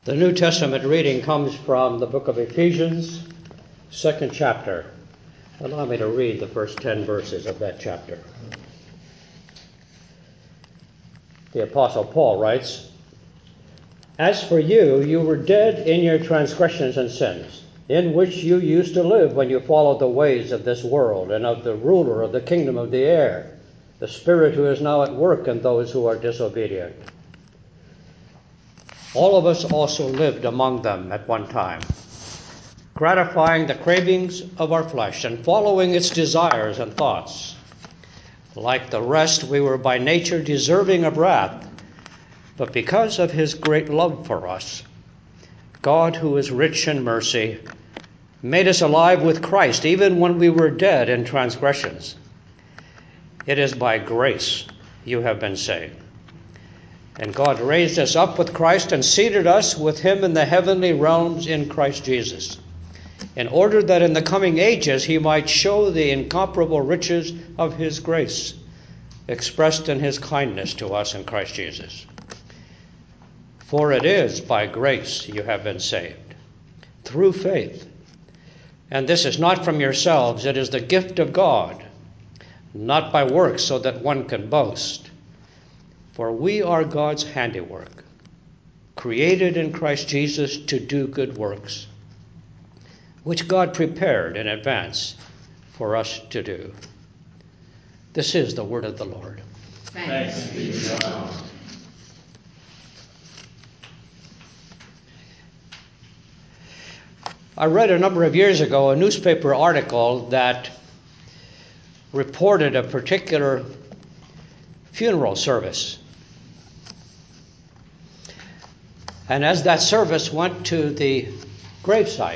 The New Testament reading comes from the book of Ephesians, 2nd chapter. Allow me to read the first 10 verses of that chapter. The Apostle Paul writes, "As for you, you were dead in your transgressions and sins, in which you used to live when you followed the ways of this world and of the ruler of the kingdom of the air, the spirit who is now at work in those who are disobedient. All of us also lived among them at one time, gratifying the cravings of our flesh and following its desires and thoughts. Like the rest, we were by nature deserving of wrath, but because of his great love for us, God, who is rich in mercy, made us alive with Christ, even when we were dead in transgressions. It is by grace you have been saved. And God raised us up with Christ and seated us with him in the heavenly realms in Christ Jesus, in order that in the coming ages he might show the incomparable riches of his grace, expressed in his kindness to us in Christ Jesus. For it is by grace you have been saved, through faith. And this is not from yourselves, it is the gift of God, not by works so that one can boast. For we are God's handiwork, created in Christ Jesus to do good works, which God prepared in advance for us to do." This is the word of the Lord. Thanks be to God. I read a number of years ago a newspaper article that reported a particular funeral service. And as that service went to the gravesite,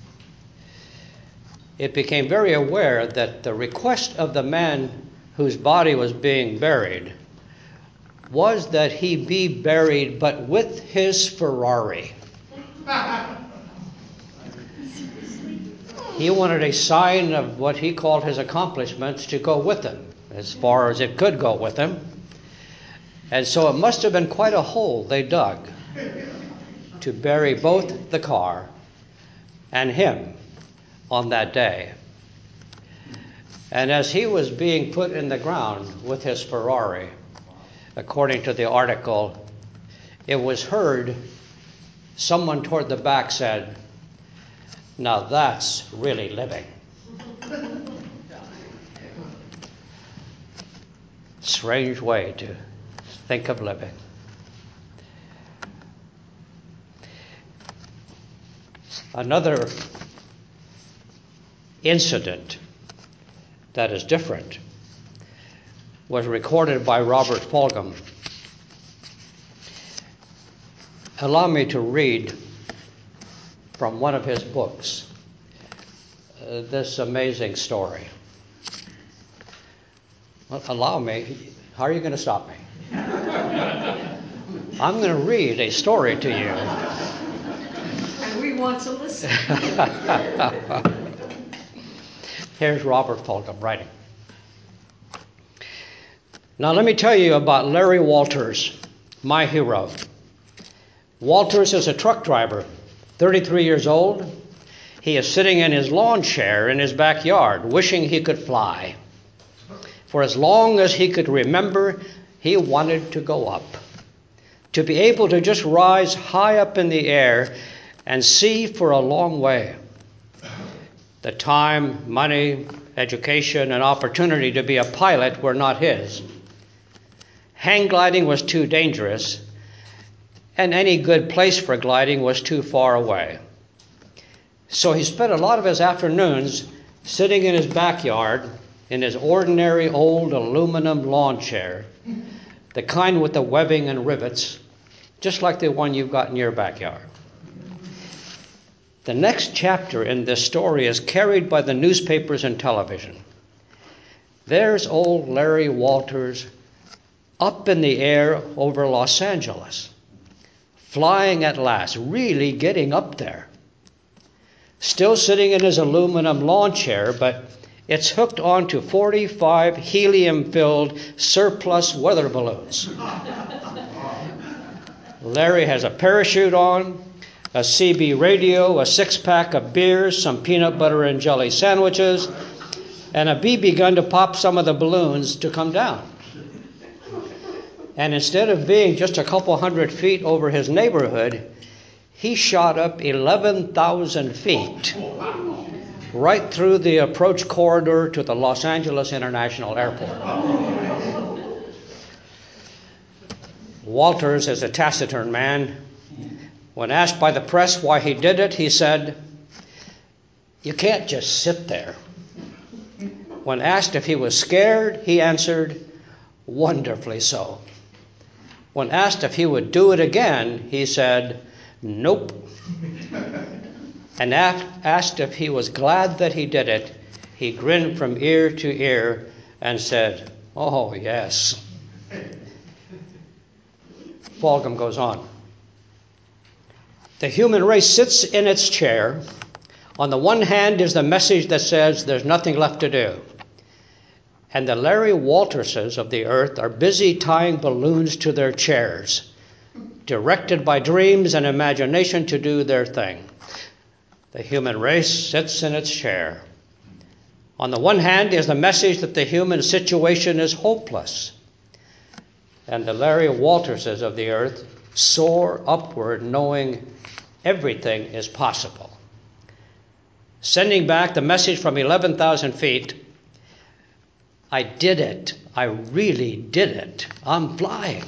it became very aware that the request of the man whose body was being buried was that he be buried but with his Ferrari. He wanted a sign of what he called his accomplishments to go with him, as far as it could go with him. And so it must have been quite a hole they dug to bury both the car and him on that day. And as he was being put in the ground with his Ferrari, according to the article, it was heard someone toward the back said, "Now that's really living." Strange way to think of living. Another incident that is different was recorded by Robert Fulghum. Allow me to read from one of his books this amazing story. Well, allow me. How are you going to stop me? I'm going to read a story to you. We want to listen. Here's Robert Fulghum writing. "Now let me tell you about Larry Walters, my hero. Walters is a truck driver, 33 years old. He is sitting in his lawn chair in his backyard, wishing he could fly. For as long as he could remember, he wanted to go up, to be able to just rise high up in the air and see for a long way. The time, money, education, and opportunity to be a pilot were not his. Hang gliding was too dangerous, and any good place for gliding was too far away. So he spent a lot of his afternoons sitting in his backyard in his ordinary old aluminum lawn chair, the kind with the webbing and rivets, just like the one you've got in your backyard. The next chapter in this story is carried by the newspapers and television. There's old Larry Walters up in the air over Los Angeles, flying at last, really getting up there. Still sitting in his aluminum lawn chair, but it's hooked onto 45 helium-filled surplus weather balloons. Larry has a parachute on, a CB radio, a six-pack of beers, some peanut butter and jelly sandwiches, and a bee begun to pop some of the balloons to come down. And instead of being just a couple hundred feet over his neighborhood, he shot up 11,000 feet right through the approach corridor to the Los Angeles International Airport. Walters is a taciturn man. When asked by the press why he did it, he said, "You can't just sit there." When asked if he was scared, he answered, "Wonderfully so." When asked if he would do it again, he said, "Nope." And asked if he was glad that he did it, he grinned from ear to ear and said, "Oh, yes." Fulghum goes on. The human race sits in its chair. On the one hand is the message that says there's nothing left to do. And the Larry Walterses of the earth are busy tying balloons to their chairs, directed by dreams and imagination to do their thing. The human race sits in its chair. On the one hand is the message that the human situation is hopeless. And the Larry Walterses of the earth soar upward knowing everything is possible. Sending back the message from 11,000 feet, I did it. I really did it. I'm flying.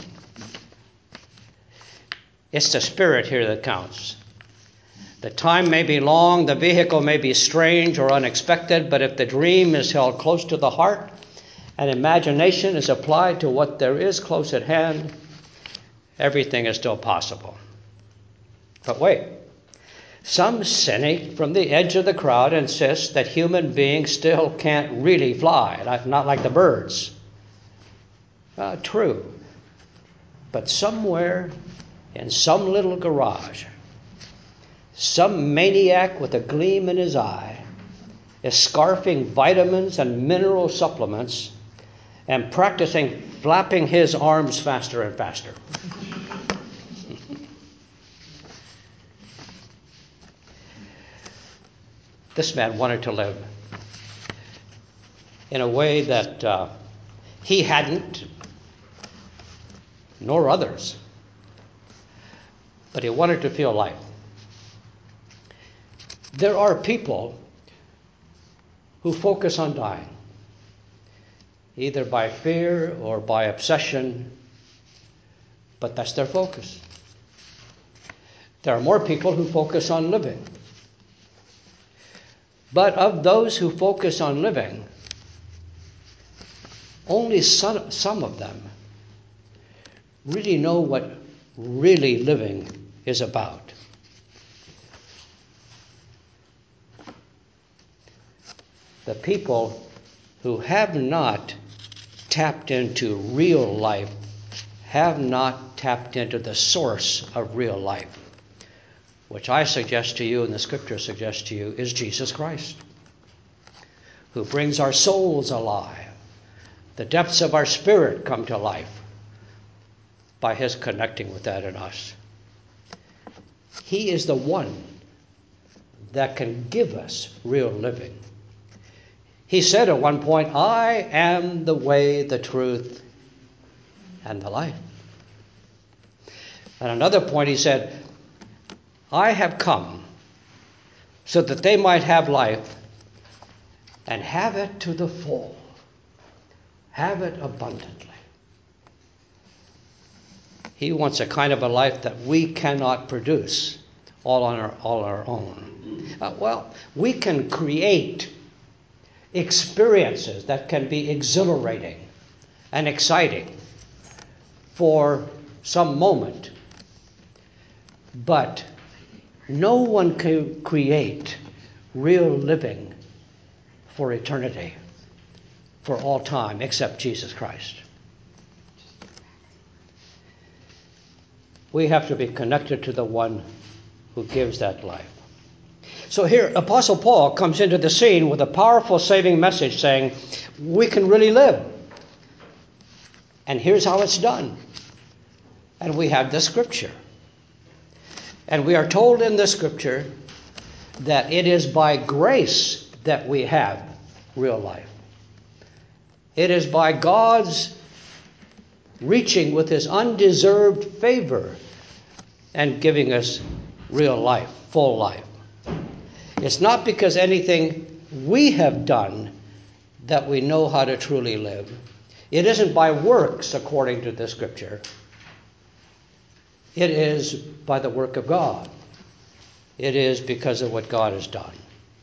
It's the spirit here that counts. The time may be long, the vehicle may be strange or unexpected, but if the dream is held close to the heart and imagination is applied to what there is close at hand, everything is still possible. But wait, some cynic from the edge of the crowd insists that human beings still can't really fly, not like the birds. True, but somewhere in some little garage, some maniac with a gleam in his eye is scarfing vitamins and mineral supplements and practicing flapping his arms faster and faster. This man wanted to live in a way that he hadn't, nor others. But he wanted to feel life. There are people who focus on dying, either by fear or by obsession, but that's their focus. There are more people who focus on living. But of those who focus on living, only some of them really know what really living is about. The people who have not tapped into real life have not tapped into the source of real life, which I suggest to you and the scripture suggests to you is Jesus Christ, who brings our souls alive. The depths of our spirit come to life by his connecting with that in us. He is the one that can give us real living. He said at one point, "I am the way, the truth, and the life." At another point he said, "I have come so that they might have life and have it to the full, have it abundantly." He wants a kind of a life that we cannot produce all on our own. We can create experiences that can be exhilarating and exciting for some moment, but no one can create real living for eternity, for all time, except Jesus Christ. We have to be connected to the one who gives that life. So here, Apostle Paul comes into the scene with a powerful saving message saying, we can really live. And here's how it's done. And we have the scripture. And we are told in the Scripture that it is by grace that we have real life. It is by God's reaching with His undeserved favor and giving us real life, full life. It's not because anything we have done that we know how to truly live. It isn't by works, according to the Scripture. It is by the work of God. It is because of what God has done.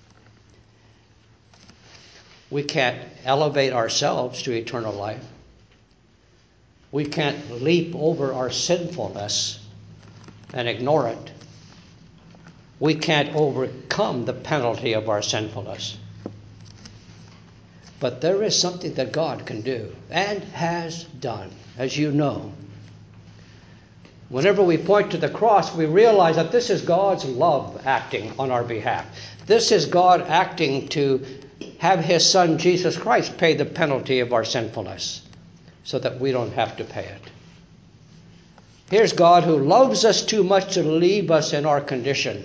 We can't elevate ourselves to eternal life. We can't leap over our sinfulness and ignore it. We can't overcome the penalty of our sinfulness. But there is something that God can do and has done, as you know. Whenever we point to the cross, we realize that this is God's love acting on our behalf. This is God acting to have His Son, Jesus Christ, pay the penalty of our sinfulness so that we don't have to pay it. Here's God who loves us too much to leave us in our condition.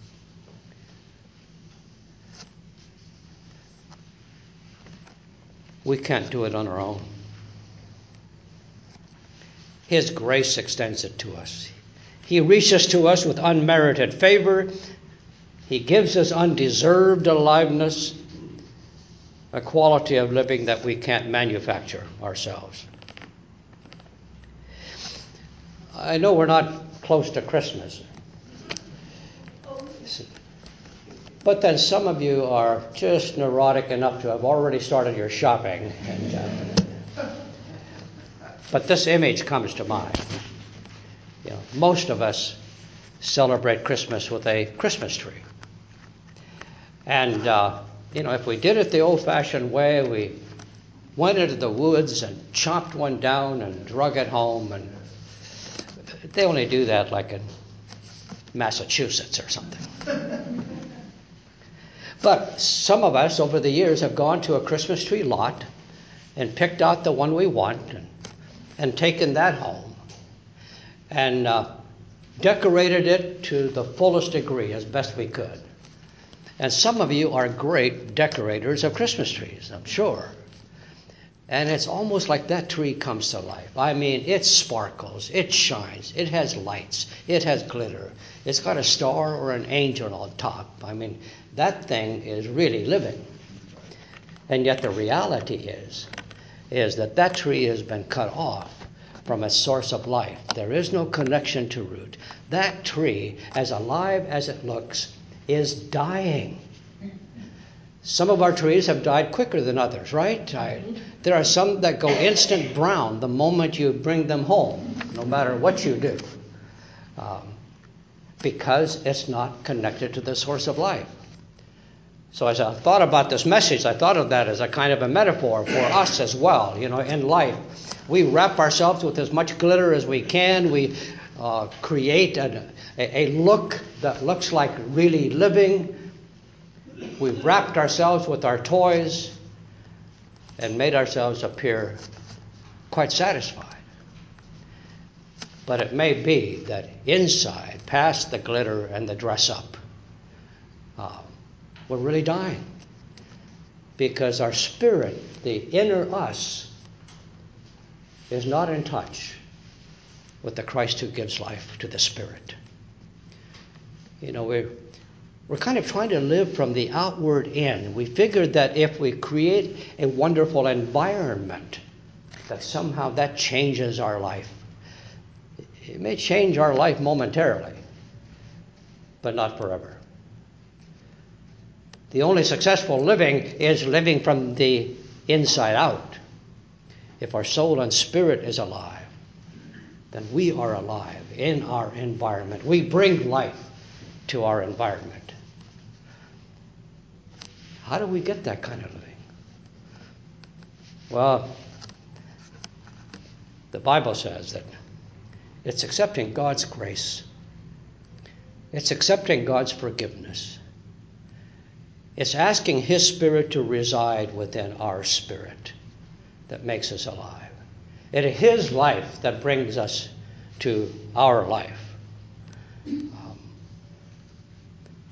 We can't do it on our own. His grace extends it to us. He reaches to us with unmerited favor. He gives us undeserved aliveness, a quality of living that we can't manufacture ourselves. I know we're not close to Christmas. But then some of you are just neurotic enough to have already started your shopping. But this image comes to mind. Most of us celebrate Christmas with a Christmas tree. And, if we did it the old-fashioned way, we went into the woods and chopped one down and drug it home. And they only do that like in Massachusetts or something. But some of us over the years have gone to a Christmas tree lot and picked out the one we want and taken that home and decorated it to the fullest degree as best we could. And some of you are great decorators of Christmas trees, I'm sure. And it's almost like that tree comes to life. I mean, it sparkles, it shines, it has lights, it has glitter. It's got a star or an angel on top. I mean, that thing is really living. And yet the reality is that tree has been cut off from its source of life. There is no connection to root. That tree, as alive as it looks, is dying. Some of our trees have died quicker than others, right? There are some that go instant brown the moment you bring them home, no matter what you do, because it's not connected to the source of life. So as I thought about this message, I thought of that as a kind of a metaphor for us as well. In life, we wrap ourselves with as much glitter as we can. We create a look that looks like really living. We've wrapped ourselves with our toys and made ourselves appear quite satisfied. But it may be that inside, past the glitter and the dress up, we're really dying. Because our spirit, the inner us, is not in touch with the Christ who gives life to the spirit. We're kind of trying to live from the outward in. We figured that if we create a wonderful environment, that somehow that changes our life. It may change our life momentarily, but not forever. The only successful living is living from the inside out. If our soul and spirit is alive, then we are alive in our environment. We bring life to our environment. How do we get that kind of living? Well, the Bible says that it's accepting God's grace. It's accepting God's forgiveness. It's asking His Spirit to reside within our spirit that makes us alive. It is His life that brings us to our life.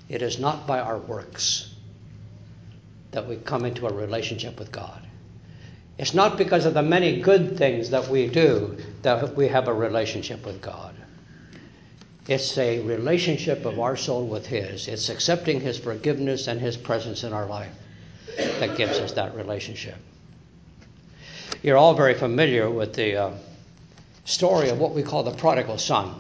It is not by our works that we come into a relationship with God. It's not because of the many good things that we do that we have a relationship with God. It's a relationship of our soul with His. It's accepting His forgiveness and His presence in our life that gives us that relationship. You're all very familiar with the story of what we call the prodigal son.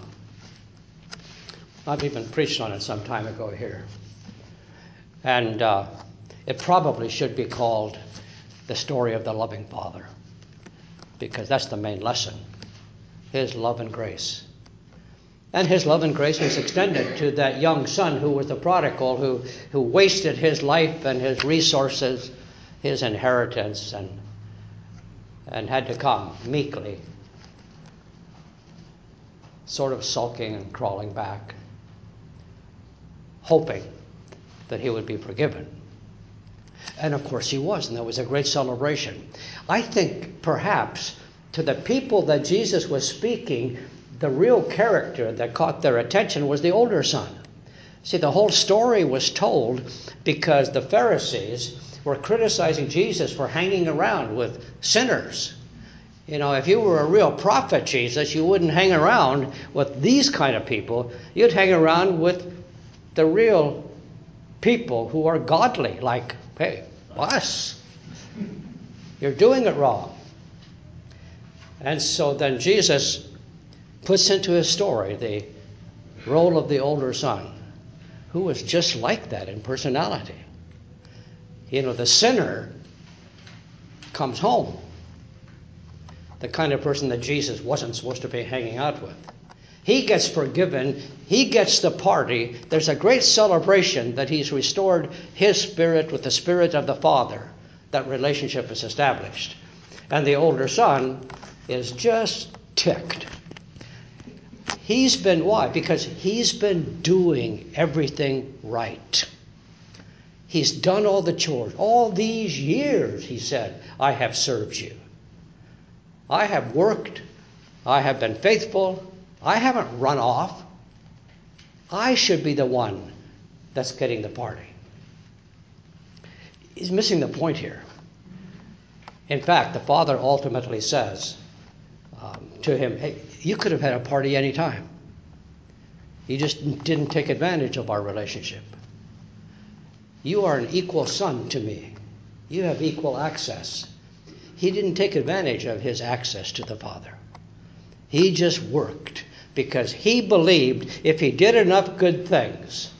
I've even preached on it some time ago here. And it probably should be called the story of the loving Father, because that's the main lesson, His love and grace. And His love and grace was extended to that young son who was the prodigal, who wasted his life and his resources, his inheritance, and had to come meekly, sort of sulking and crawling back, hoping that he would be forgiven. And of course he was, and there was a great celebration. I think perhaps to the people that Jesus was speaking, the real character that caught their attention was the older son. See, the whole story was told because the Pharisees were criticizing Jesus for hanging around with sinners. You know, if you were a real prophet, Jesus, you wouldn't hang around with these kind of people. You'd hang around with the real people who are godly, like, hey, us. You're doing it wrong. And so then Jesus puts into his story the role of the older son, who was just like that in personality. You know, the sinner comes home, the kind of person that Jesus wasn't supposed to be hanging out with. He gets forgiven. He gets the party. There's a great celebration that he's restored his spirit with the spirit of the Father. That relationship is established. And the older son is just ticked. He's been, why? Because he's been doing everything right. He's done all the chores. All these years, he said, I have served you. I have worked. I have been faithful. I haven't run off. I should be the one that's getting the party. He's missing the point here. In fact, the Father ultimately says to him, hey, you could have had a party any time. You just didn't take advantage of our relationship. You are an equal son to me. You have equal access. He didn't take advantage of his access to the Father. He just worked because he believed if he did enough good things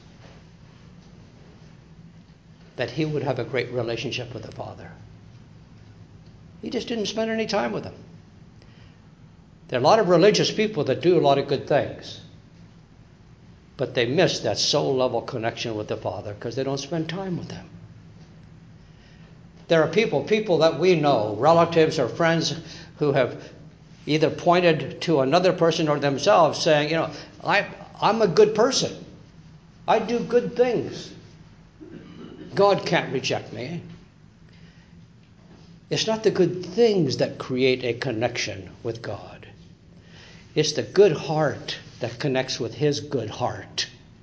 that he would have a great relationship with the Father. He just didn't spend any time with him. There are a lot of religious people that do a lot of good things, but they miss that soul-level connection with the Father because they don't spend time with him. There are people that we know, relatives or friends, who have either pointed to another person or themselves saying, you know, I'm a good person. I do good things. God can't reject me. It's not the good things that create a connection with God. It's the good heart that connects with his good heart.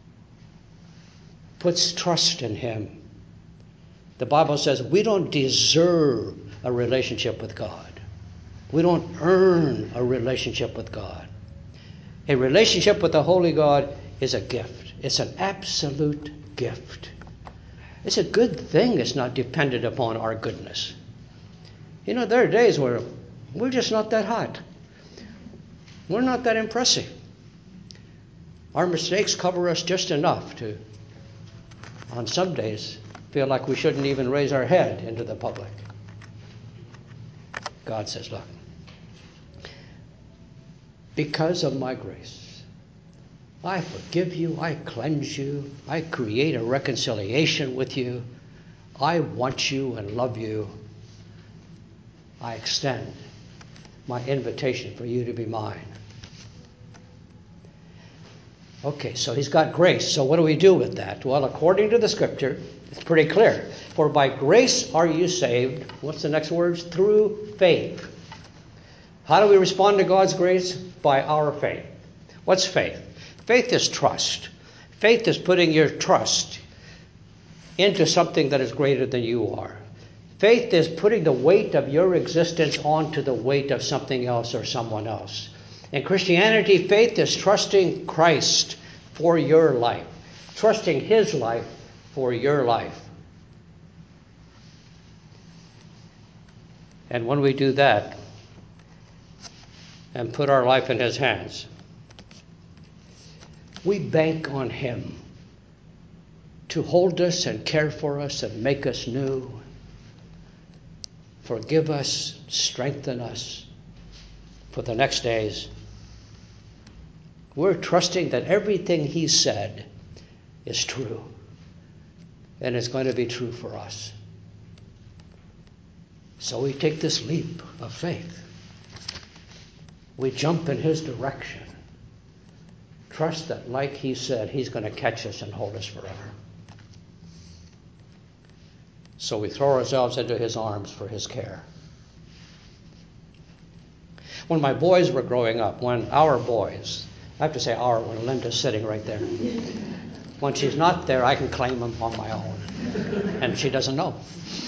Puts trust in him. The Bible says we don't deserve a relationship with God. We don't earn a relationship with God. A relationship with the Holy God is a gift. It's an absolute gift. It's a good thing it's not dependent upon our goodness. You know, there are days where we're just not that hot. We're not that impressive. Our mistakes cover us just enough to, on some days, feel like we shouldn't even raise our head into the public. God says, look, because of my grace, I forgive you, I cleanse you, I create a reconciliation with you, I want you and love you. I extend my invitation for you to be mine. Okay, so he's got grace. So what do we do with that? Well, according to the scripture, it's pretty clear. For by grace are you saved. What's the next words? Through faith. How do we respond to God's grace? By our faith. What's faith? Faith is trust. Faith is putting your trust into something that is greater than you are. Faith is putting the weight of your existence onto the weight of something else or someone else. In Christianity, faith is trusting Christ for your life, trusting His life for your life. And when we do that and put our life in His hands, we bank on Him to hold us and care for us and make us new, forgive us, strengthen us for the next days. We're trusting that everything He said is true, and it's going to be true for us. So we take this leap of faith. We jump in His direction. Trust that, like He said, He's going to catch us and hold us forever. So we throw ourselves into His arms for His care. When my boys were growing up, when our boys, I have to say our when Linda's sitting right there. When she's not there, I can claim them on my own. And she doesn't know.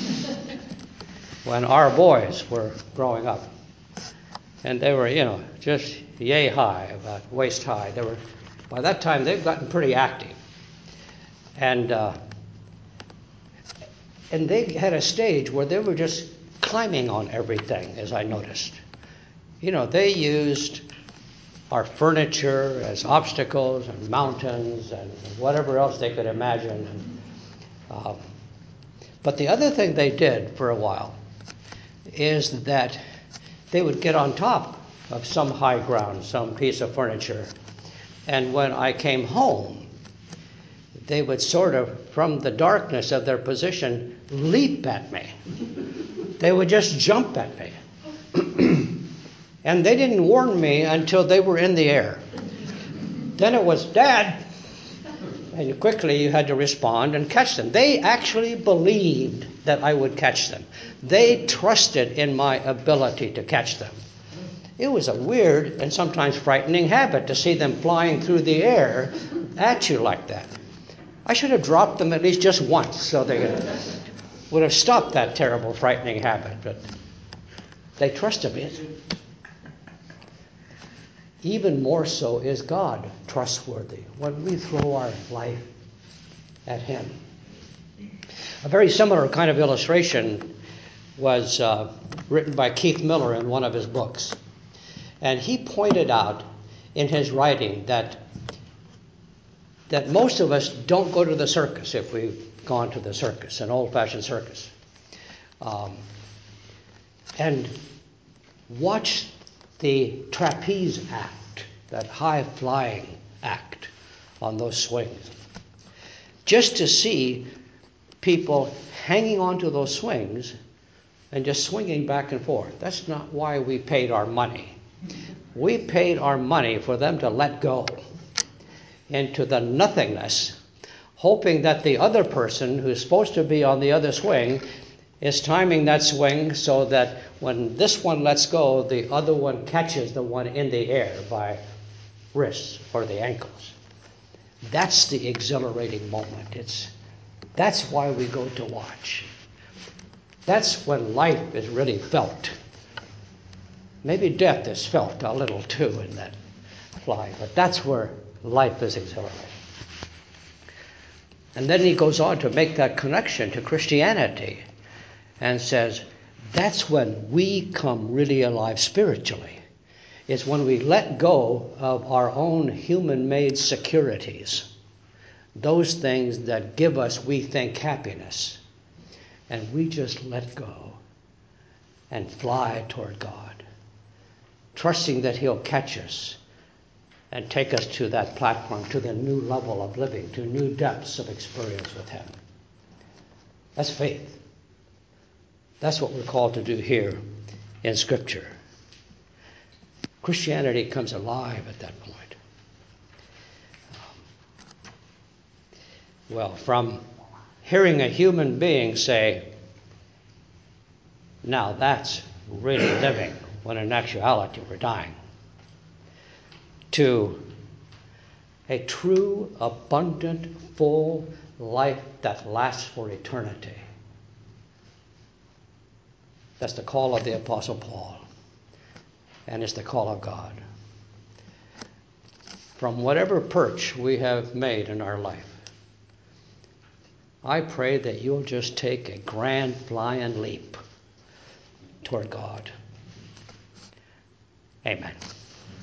When our boys were growing up, and they were, just yay high, about waist high. By that time, they've gotten pretty active. And they had a stage where they were just climbing on everything, as I noticed. They used our furniture as obstacles and mountains and whatever else they could imagine. But the other thing they did for a while is that they would get on top of some high ground, some piece of furniture. And when I came home, they would sort of, from the darkness of their position, leap at me. They would just jump at me. And they didn't warn me until they were in the air. Then it was, Dad! And quickly you had to respond and catch them. They actually believed that I would catch them. They trusted in my ability to catch them. It was a weird and sometimes frightening habit to see them flying through the air at you like that. I should have dropped them at least just once so they would have stopped that terrible, frightening habit. But they trusted me. Even more so is God trustworthy when we throw our life at Him. A very similar kind of illustration was written by Keith Miller in one of his books. And he pointed out in his writing that most of us don't go to the circus if we've gone to the circus, an old-fashioned circus, and watch the trapeze act, that high-flying act on those swings, just to see people hanging onto those swings and just swinging back and forth. That's not why we paid our money. We paid our money for them to let go into the nothingness, hoping that the other person who's supposed to be on the other swing is timing that swing so that when this one lets go, the other one catches the one in the air by wrists or the ankles. That's the exhilarating moment. That's why we go to watch. That's when life is really felt. Maybe death is felt a little too in that flying, but that's where life is exhilarating. And then he goes on to make that connection to Christianity and says, that's when we come really alive spiritually. It's when we let go of our own human-made securities, those things that give us, we think, happiness, and we just let go and fly toward God, trusting that He'll catch us and take us to that platform, to the new level of living, to new depths of experience with Him. That's faith. That's what we're called to do here in Scripture. Christianity comes alive at that point. Well, from hearing a human being say, now that's really living, when in actuality we're dying, to a true, abundant, full life that lasts for eternity. That's the call of the Apostle Paul, and it's the call of God. From whatever perch we have made in our life, I pray that you'll just take a grand flying leap toward God. Amen.